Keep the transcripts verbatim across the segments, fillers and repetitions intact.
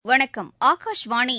வணக்கம். ஆகாஷ்வாணி.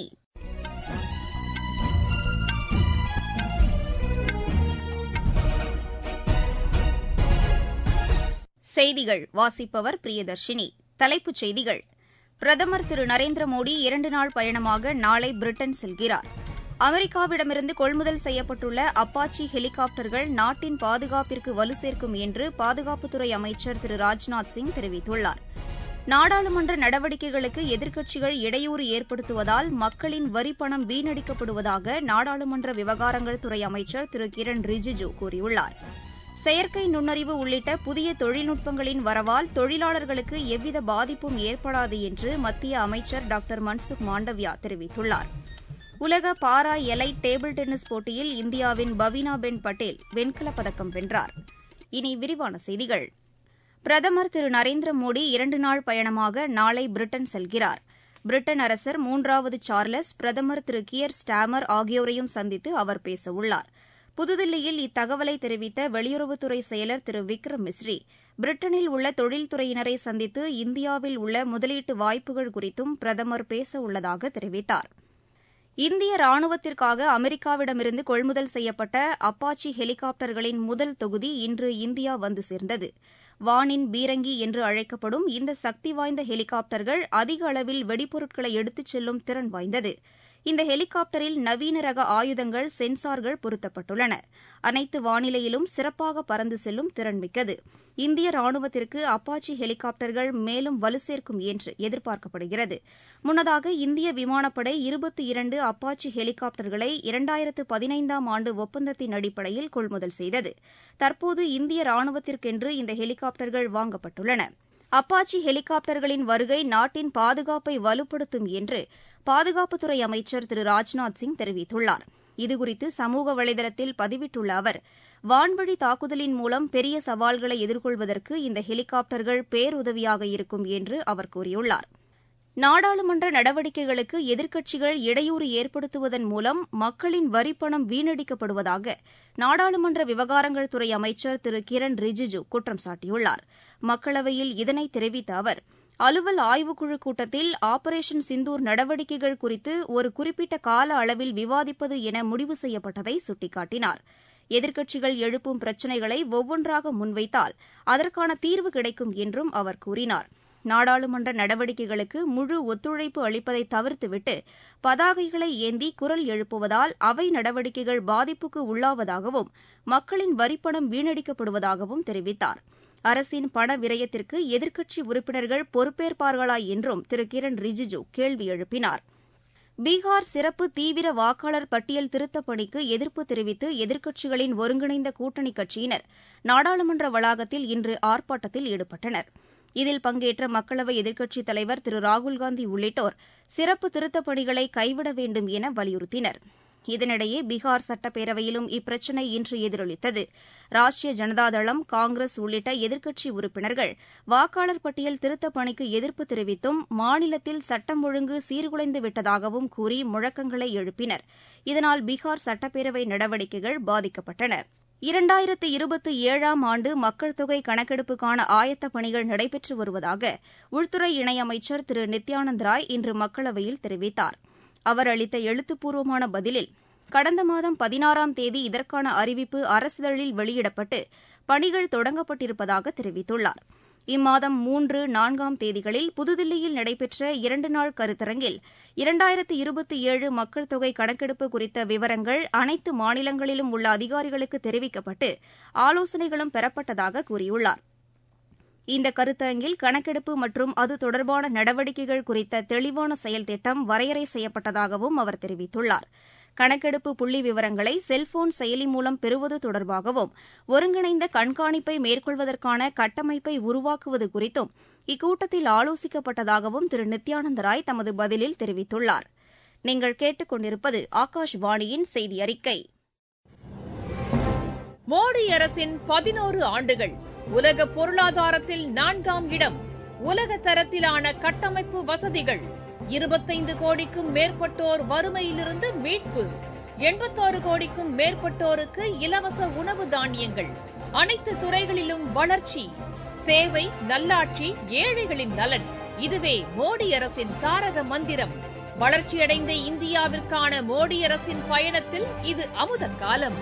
செய்திகள் வாசிப்பவர் பிரியதர்ஷினி. தலைப்புச் செய்திகள். பிரதமர் திரு நரேந்திர மோடி இரண்டு நாள் பயணமாக நாளை பிரிட்டன் செல்கிறார். அமெரிக்காவிடமிருந்து கொள்முதல் செய்யப்பட்டுள்ள அப்பாச்சி ஹெலிகாப்டர்கள் நாட்டின் பாதுகாப்பிற்கு வலு சேர்க்கும் என்று பாதுகாப்புத்துறை அமைச்சர் திரு ராஜ்நாத் சிங் தெரிவித்துள்ளார். நாடாளுமன்ற நடவடிக்கைகளுக்கு எதிர்க்கட்சிகள் இடையூறு ஏற்படுத்துவதால் மக்களின் வரிப்பணம் வீணடிக்கப்படுவதாக நாடாளுமன்ற விவகாரங்கள் துறை அமைச்சர் திரு கிரண் ரிஜிஜூ கூறியுள்ளார். செயற்கை நுண்ணறிவு உள்ளிட்ட புதிய தொழில்நுட்பங்களின் வரவால் தொழிலாளர்களுக்கு எவ்வித பாதிப்பும் ஏற்படாது என்று மத்திய அமைச்சர் டாக்டர் மன்சுக் மாண்டவியா தெரிவித்துள்ளார். உலக பாரா எலைட் டேபிள் டென்னிஸ் போட்டியில் இந்தியாவின் பவீனாபென் பட்டேல் வெண்கலப் பதக்கம் வென்றார். இனி விரிவான செய்திகள். பிரதமர் திரு நரேந்திர மோடி இரண்டு நாள் பயணமாக நாளை பிரிட்டன் செல்கிறார். பிரிட்டன் அரசர் மூன்றாவது சார்லஸ், பிரதமர் திரு கியர் ஸ்டாமர் ஆகியோரையும் சந்தித்து அவர் பேசவுள்ளார். புதுதில்லியில் இத்தகவலை தெரிவித்த வெளியுறவுத்துறை செயலர் திரு விக்ரம் மிஸ்ரி, பிரிட்டனில் உள்ள தொழில்துறையினரை சந்தித்து இந்தியாவில் உள்ள முதலீட்டு வாய்ப்புகள் குறித்தும் பிரதமர் பேசவுள்ளதாக தெரிவித்தார். இந்திய ராணுவத்திற்காக அமெரிக்காவிடமிருந்து கொள்முதல் செய்யப்பட்ட அப்பாச்சி ஹெலிகாப்டர்களின் முதல் தொகுதி இன்று இந்தியா வந்து சேர்ந்தது. வானின் பீரங்கி என்று அழைக்கப்படும் இந்த சக்தி வாய்ந்த ஹெலிகாப்டர்கள் அதிக அளவில் வெடிபொருட்களை எடுத்துச் செல்லும் திறன் வாய்ந்தது. இந்த ஹெலிகாப்டரில் நவீன ரக ஆயுதங்கள், சென்சார்கள் பொருத்தப்பட்டுள்ளன. அனைத்து வானிலையிலும் சிறப்பாக பறந்து செல்லும் திறன்மிக்கது. இந்திய ராணுவத்திற்கு அப்பாச்சி ஹெலிகாப்டர்கள் மேலும் வலு சேர்க்கும் என்று எதிர்பார்க்கப்படுகிறது. முன்னதாக இந்திய விமானப்படை இருபத்தி இரண்டு அப்பாச்சி ஹெலிகாப்டர்களை இரண்டாயிரத்து பதினைந்தாம் ஆண்டு ஒப்பந்தத்தின் அடிப்படையில் கொள்முதல் செய்தது. தற்போது இந்திய ராணுவத்திற்கென்று இந்த ஹெலிகாப்டர்கள் வாங்கப்பட்டுள்ளன. அப்பாச்சி ஹெலிகாப்டர்களின் வருகை நாட்டின் பாதுகாப்பை வலுப்படுத்தும் என்று பாதுகாப்புத்துறை அமைச்சர் திரு ராஜ்நாத் சிங் தெரிவித்துள்ளார். இதுகுறித்து சமூக வலைதளத்தில் பதிவிட்டுள்ள அவர், வான்வழி தாக்குதலின் மூலம் பெரிய சவால்களை எதிர்கொள்வதற்கு இந்த ஹெலிகாப்டர்கள் பேருதவியாக இருக்கும் என்று அவர் கூறியுள்ளார். நாடாளுமன்ற நடவடிக்கைகளுக்கு எதிர்க்கட்சிகள் இடையூறு ஏற்படுத்துவதன் மூலம் மக்களின் வரிப்பணம் வீணடிக்கப்படுவதாக நாடாளுமன்ற விவகாரங்கள் துறை அமைச்சர் திரு கிரண் ரிஜிஜூ குற்றம் சாட்டியுள்ளார். மக்களவையில் இதனை தெரிவித்த அவர், அலுவல் ஆய்வுக்குழு கூட்டத்தில் ஆபரேஷன் சிந்தூர் நடவடிக்கைகள் குறித்து ஒரு குறிப்பிட்ட கால அளவில் விவாதிப்பது என முடிவு செய்யப்பட்டதை சுட்டிக்காட்டினார். எதிர்க்கட்சிகள் எழுப்பும் பிரச்சினைகளை ஒவ்வொன்றாக முன்வைத்தால் அதற்கான தீர்வு கிடைக்கும் என்றும் அவர் கூறினார். நாடாளுமன்ற நடவடிக்கைகளுக்கு முழு ஒத்துழைப்பு அளிப்பதை தவிர்த்துவிட்டு பதாகைகளை ஏந்தி குரல் எழுப்புவதால் அவை நடவடிக்கைகள் பாதிப்புக்கு உள்ளாவதாகவும் மக்களின் வரிப்பணம் வீணடிக்கப்படுவதாகவும் தெரிவித்தார். அரசின் பண விரயத்திற்கு எதிர்க்கட்சி உறுப்பினர்கள் பொறுப்பேற்பார்களா என்றும் திரு கிரண் ரிஜிஜூ கேள்வி எழுப்பினார். பீகார் சிறப்பு தீவிர வாக்காளர் பட்டியல் திருத்தப் பணிக்கு எதிர்ப்பு தெரிவித்து எதிர்க்கட்சிகளின் ஒருங்கிணைந்த கூட்டணி கட்சியினர் நாடாளுமன்ற வளாகத்தில் இன்று ஆர்ப்பாட்டத்தில் ஈடுபட்டனர். இதில் பங்கேற்ற மக்களவை எதிர்க்கட்சித் தலைவர் திரு ராகுல்காந்தி உள்ளிட்டோர் சிறப்பு திருத்தப் பணிகளை கைவிட வேண்டும் என வலியுறுத்தினர். இதனிடையே பீகார் சட்டப்பேரவையிலும் இப்பிரச்சினை இன்று எதிரொலித்தது. ராஷ்டிரிய ஜனதாதளம், காங்கிரஸ் உள்ளிட்ட எதிர்க்கட்சி உறுப்பினர்கள் வாக்காளர் பட்டியல் திருத்தப் பணிக்கு எதிர்ப்பு தெரிவித்தும் மாநிலத்தில் சட்டம் ஒழுங்கு சீர்குலைந்து விட்டதாகவும் கூறி முழக்கங்களை எழுப்பினர். இதனால் பீகார் சட்டப்பேரவை நடவடிக்கைகள் பாதிக்கப்பட்டன. இரண்டாயிரத்து இருபத்தி ஏழாம் ஆண்டு மக்கள் தொகை கணக்கெடுப்புக்கான ஆயத்தப் பணிகள் நடைபெற்று வருவதாக உள்துறை இணையமைச்சர் திரு நித்யானந்த் ராய் இன்று மக்களவையில் தெரிவித்தார். அவர் அளித்த எழுத்துப்பூர்வமான பதிலில், கடந்த மாதம் பதினாறாம் தேதி இதற்கான அறிவிப்பு அரசிதழில் வெளியிடப்பட்டு பணிகள் தொடங்கப்பட்டிருப்பதாக தெரிவித்துள்ளார். இம்மாதம் மூன்று, நான்காம் தேதிகளில் புதுதில்லியில் நடைபெற்ற இரண்டு நாள் கருத்தரங்கில் இரண்டாயிரத்து இருபத்தி ஏழு மக்கள் தொகை கணக்கெடுப்பு குறித்த விவரங்கள் அனைத்து மாநிலங்களிலும் உள்ள அதிகாரிகளுக்கு தெரிவிக்கப்பட்டு ஆலோசனைகளும் பெறப்பட்டதாக கூறியுள்ளார். இந்த கருத்தரங்கில் கணக்கெடுப்பு மற்றும் அது தொடர்பான நடவடிக்கைகள் குறித்த தெளிவான செயல் திட்டம் வரையறை செய்யப்பட்டதாகவும் அவர் தெரிவித்துள்ளார். கணக்கெடுப்பு புள்ளி விவரங்களை செல்போன் செயலி மூலம் பெறுவது தொடர்பாகவும் ஒருங்கிணைந்த கண்காணிப்பை மேற்கொள்வதற்கான கட்டமைப்பை உருவாக்குவது குறித்தும் இக்கூட்டத்தில் ஆலோசிக்கப்பட்டதாகவும் திரு நித்யானந்த் ராய் தமது பதிலில் தெரிவித்துள்ளார். நீங்கள் கேட்டுக் கொண்டிருப்பது ஆகாஷ்வாணியின் செய்தி அறிக்கை. மோடி அரசின் பதினோரு ஆண்டுகள், உலக பொருளாதாரத்தில் நான்காம் இடம், உலக தரத்திலான கட்டமைப்பு வசதிகள், இருபத்தைந்து கோடிக்கும் மேற்பட்டோர் வறுமையிலிருந்து மீட்பு, எண்பத்தாறு கோடிக்கும் மேற்பட்டோருக்கு இலவச உணவு தானியங்கள், அனைத்து துறைகளிலும் வளர்ச்சி, சேவை, நல்லாட்சி, ஏழைகளின் நலன், இதுவே மோடி அரசின் தாரக மந்திரம். வளர்ச்சியடைந்த இந்தியாவிற்கான மோடி அரசின் பயணத்தில் இது அமுத காலம்.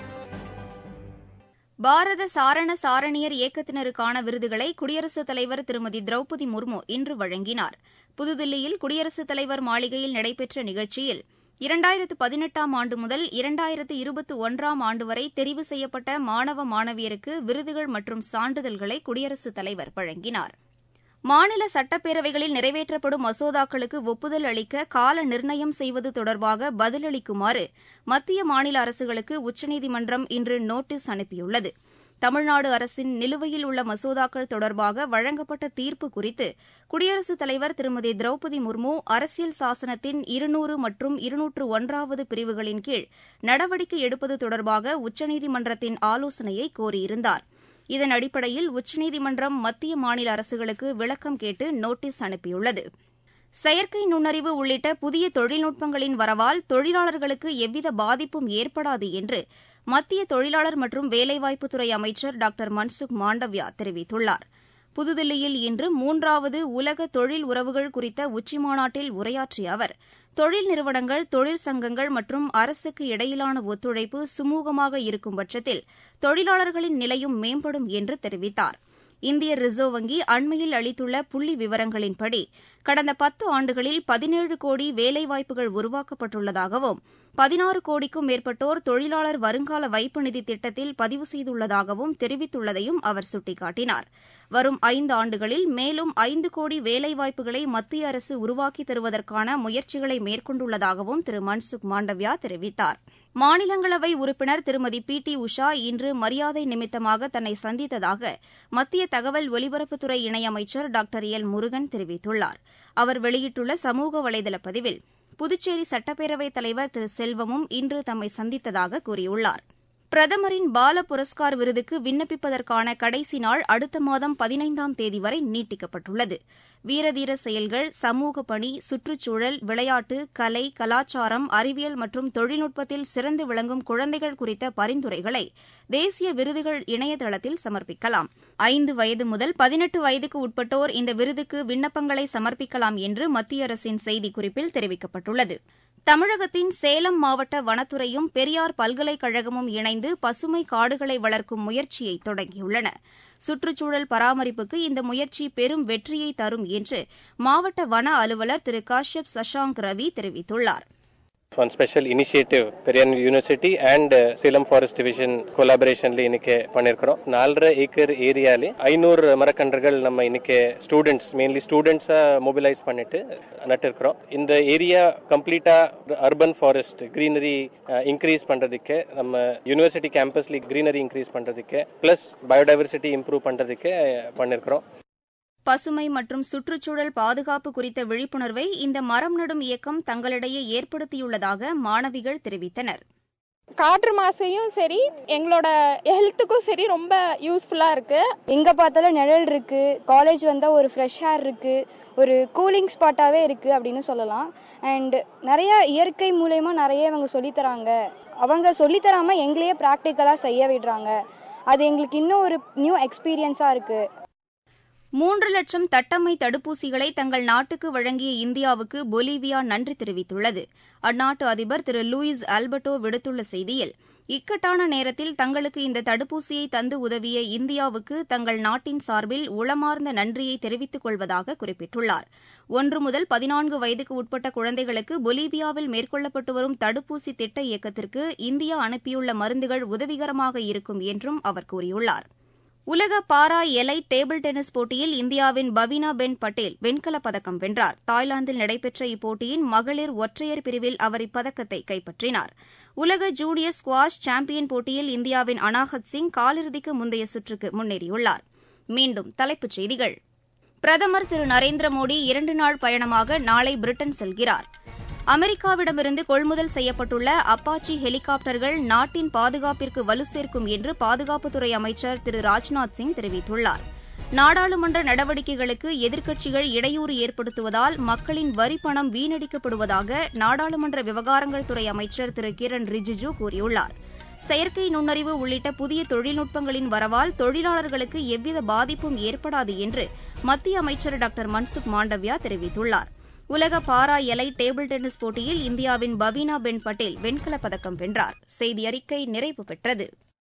பாரத சாரண சாரணியர் இயக்கத்தினருக்கான விருதுகளை குடியரசுத் தலைவர் திருமதி திரௌபதி முர்மு இன்று வழங்கினார். புதுதில்லியில் குடியரசுத் தலைவர் மாளிகையில் நடைபெற்ற நிகழ்ச்சியில் இரண்டாயிரத்து பதினெட்டாம் ஆண்டு முதல் இரண்டாயிரத்து இருபத்தி ஒன்றாம் ஆண்டு வரை தெரிவு செய்யப்பட்ட மாணவ மாணவியருக்கு விருதுகள் மற்றும் சான்றிதழ்களை குடியரசுத் தலைவர் வழங்கினார். மாநில சட்டப்பேரவைகளில் நிறைவேற்றப்படும் மசோதாக்களுக்கு ஒப்புதல் அளிக்க கால நிர்ணயம் செய்வது தொடர்பாக பதிலளிக்குமாறு மத்திய மாநில அரசுகளுக்கு உச்சநீதிமன்றம் இன்று நோட்டீஸ் அனுப்பியுள்ளது. தமிழ்நாடு அரசின் நிலுவையில் உள்ள மசோதாக்கள் தொடர்பாக வழங்கப்பட்ட தீர்ப்பு குறித்து குடியரசுத் தலைவர் திருமதி திரௌபதி முர்மு அரசியல் சாசனத்தின் இருநூறு மற்றும் இருநூற்று ஒன்றாவது பிரிவுகளின் கீழ் நடவடிக்கை எடுப்பது தொடர்பாக உச்சநீதிமன்றத்தின் ஆலோசனையை கோரியிருந்தார். இதன் அடிப்படையில் உச்சநீதிமன்றம் மத்திய மாநில அரசுகளுக்கு விளக்கம் கேட்டு நோட்டீஸ் அனுப்பியுள்ளது. செயற்கை நுண்ணறிவு உள்ளிட்ட புதிய தொழில்நுட்பங்களின் வரவால் தொழிலாளர்களுக்கு எவ்வித பாதிப்பும் ஏற்படாது என்று மத்திய தொழிலாளர் மற்றும் வேலைவாய்ப்புத்துறை அமைச்சர் டாக்டர் மன்சுக் மாண்டவ்யா தெரிவித்துள்ளார். புதுதில்லியில் இன்று மூன்றாவது உலக தொழில் உறவுகள் குறித்த உச்சிமாநாட்டில் உரையாற்றிய அவர், தொழில் நிறுவனங்கள், தொழிற்சங்கங்கள் மற்றும் அரசுக்கு இடையிலான ஒத்துழைப்பு சுமூகமாக இருக்கும் பட்சத்தில் தொழிலாளர்களின் நிலையும் மேம்படும் என்று தெரிவித்தார். இந்திய ரிசர்வ் வங்கி அண்மையில் அளித்துள்ள புள்ளி விவரங்களின்படி கடந்த பத்து ஆண்டுகளில் பதினேழு கோடி வேலைவாய்ப்புகள் உருவாக்கப்பட்டுள்ளதாகவும் பதினாறு கோடிக்கும் மேற்பட்டோர் தொழிலாளர் வருங்கால வைப்பு நிதி திட்டத்தில் பதிவு செய்துள்ளதாகவும் தெரிவித்துள்ளதையும் அவர் சுட்டிக்காட்டினார். வரும் ஐந்து ஆண்டுகளில் மேலும் ஐந்து கோடி வேலைவாய்ப்புகளை மத்திய அரசு உருவாக்கித் தருவதற்கான முயற்சிகளை மேற்கொண்டுள்ளதாகவும் திரு மன்சுக் மாண்டவ்யா தெரிவித்தார். மாநிலங்களவை உறுப்பினர் திருமதி பி டி உஷா இன்று மரியாதை நிமித்தமாக தன்னை சந்தித்ததாக மத்திய தகவல் ஒலிபரப்புத்துறை இணையமைச்சர் டாக்டர் எல் முருகன் தெரிவித்துள்ளார். அவர் வெளியிட்டுள்ள சமூக வலைதள பதிவில், புதுச்சேரி சட்டப்பேரவைத் தலைவர் திரு செல்வமும் இன்று தம்மை சந்தித்ததாக கூறியுள்ளார். பிரதமரின் பால புரஸ்கார் விருதுக்கு விண்ணப்பிப்பதற்கான கடைசி நாள் அடுத்த மாதம் பதினைந்தாம் தேதி வரை நீட்டிக்கப்பட்டுள்ளது. வீரதீர செயல்கள், சமூக பணி, சுற்றுச்சூழல், விளையாட்டு, கலை, கலாச்சாரம், அறிவியல் மற்றும் தொழில்நுட்பத்தில் சிறந்து விளங்கும் குழந்தைகள் குறித்த பரிந்துரைகளை தேசிய விருதுகள் இணையதளத்தில் சமர்ப்பிக்கலாம். ஐந்து வயது முதல் பதினெட்டு வயதுக்கு உட்பட்டோர் இந்த விருதுக்கு விண்ணப்பங்களை சமர்ப்பிக்கலாம் என்று மத்திய அரசின் செய்திக்குறிப்பில் தெரிவிக்கப்பட்டுள்ளது. தமிழகத்தின் சேலம் மாவட்ட வனத்துறையும் பெரியார் பல்கலைக்கழகமும் இணைந்து பசுமை காடுகளை வளர்க்கும் முயற்சியை தொடங்கியுள்ளன. சுற்றுச்சூழல் பராமரிப்புக்கு இந்த முயற்சி பெரும் வெற்றியை தரும் என்று மாவட்ட வன அலுவலர் திரு காஷ்யப் சஷாங்க் ரவி தெரிவித்துள்ளார். One special initiative Periyar University and uh, Salem Forest Division collaborationல இன்னைக்கு பண்ணிருக்கிறோம். நாலரை ஏக்கர் ஏரியால ஐநூறு மரக்கன்றுகள் நம்ம இன்னைக்கு ஸ்டூடெண்ட்ஸ் மெயின்லி ஸ்டூடெண்ட்ஸா மொபிலைஸ் பண்ணிட்டு நட்டிருக்கிறோம். இந்த ஏரியா கம்ப்ளீட்டா அர்பன் ஃபாரஸ்ட் கிரீனரி இன்க்ரீஸ் பண்றதுக்கு, நம்ம யூனிவர்சிட்டி கேம்பஸ்ல கிரீனரி இன்க்ரீஸ் பண்றதுக்கு, பிளஸ் பயோடைவர்சிட்டி இம்ப்ரூவ் பண்றதுக்கு பண்ணிருக்கிறோம். பசுமை மற்றும் சுற்றுச்சூழல் பாதுகாப்பு குறித்த விழிப்புணர்வை இந்த மரம் நடும் இயக்கம் தங்களிடையே ஏற்படுத்தியுள்ளதாக மாணவிகள் தெரிவித்தனர். காற்று மாசையும் சரி, எங்களோட ஹெல்த்துக்கும் சரி ரொம்ப யூஸ்ஃபுல்லா இருக்கு. எங்க பார்த்தாலும் நிழல் இருக்கு, காலேஜ் வந்தா ஒரு ஃப்ரெஷ் ஏர் இருக்கு, ஒரு கூலிங் ஸ்பாட்டாவே இருக்கு அப்படின்னு சொல்லலாம். அண்ட் நிறைய இயற்கை மூலயமா நிறைய இவங்க சொல்லித்தராங்க. அவங்க சொல்லித்தராம எங்களையே ப்ராக்டிக்கலா செய்ய விடுறாங்க. அது எங்களுக்கு இன்னும் ஒரு நியூ எக்ஸ்பீரியன்ஸா இருக்கு. மூன்று லட்சம் தட்டம்மை தடுப்பூசிகளை தங்கள் நாட்டுக்கு வழங்கிய இந்தியாவுக்கு பொலிவியா நன்றி தெரிவித்துள்ளது. அந்நாட்டு அதிபர் திரு லூயிஸ் ஆல்பர்டோ விடுத்துள்ள செய்தியில், இக்கட்டான நேரத்தில் தங்களுக்கு இந்த தடுப்பூசியை தந்து உதவிய இந்தியாவுக்கு தங்கள் நாட்டின் சார்பில் உளமார்ந்த நன்றியை தெரிவித்துக் கொள்வதாக குறிப்பிட்டுள்ளார். ஒன்று முதல் பதினான்கு வயதுக்கு உட்பட்ட குழந்தைகளுக்கு பொலிவியாவில் மேற்கொள்ளப்பட்டு வரும் தடுப்பூசி திட்ட இயக்கத்திற்கு இந்தியா அனுப்பியுள்ள மருந்துகள் உதவிகரமாக இருக்கும் என்றும் அவர் கூறியுள்ளார். உலக பாரா எலைட் டேபிள் டென்னிஸ் போட்டியில் இந்தியாவின் பவீனா பென் பட்டேல் வெண்கலப் பதக்கம் வென்றார். தாய்லாந்தில் நடைபெற்ற இப்போட்டியின் மகளிர் ஒற்றையர் பிரிவில் அவர் இப்பதக்கத்தை கைப்பற்றினார். உலக ஜூனியர் ஸ்குவாஷ் சாம்பியன் போட்டியில் இந்தியாவின் அனாஹத் சிங் காலிறுதிக்கு முந்தைய சுற்றுக்கு முன்னேறியுள்ளார். மீண்டும் தலைப்புச் செய்திகள். பிரதமர் திரு நரேந்திர மோடி இரண்டு நாள் பயணமாக நாளை பிரிட்டன் செல்கிறார். அமெரிக்காவிடமிருந்து கொள்முதல் செய்யப்பட்டுள்ள அப்பாச்சி ஹெலிகாப்டர்கள் நாட்டின் பாதுகாப்பிற்கு வலு சேர்க்கும் என்று பாதுகாப்புத்துறை அமைச்சர் திரு ராஜ்நாத் சிங் தெரிவித்துள்ளார். நாடாளுமன்ற நடவடிக்கைகளுக்கு எதிர்க்கட்சிகள் இடையூறு ஏற்படுத்துவதால் மக்களின் வரிப்பணம் வீணடிக்கப்படுவதாக நாடாளுமன்ற விவகாரங்கள் துறை அமைச்சர் திரு கிரண் ரிஜிஜூ கூறியுள்ளார். செயற்கை நுண்ணறிவு உள்ளிட்ட புதிய தொழில்நுட்பங்களின் வரவால் தொழிலாளர்களுக்கு எவ்வித பாதிப்பும் ஏற்படாது என்று மத்திய அமைச்சர் டாக்டர் மன்சுக் மாண்டவ்யா தெரிவித்துள்ளார். உலக பாரா எலை டேபிள் டென்னிஸ் போட்டியில் இந்தியாவின் பவீனா பென் பட்டேல் வெண்கலப் பதக்கம் வென்றார். செய்தி அறிக்கை நிறைவு பெற்றது.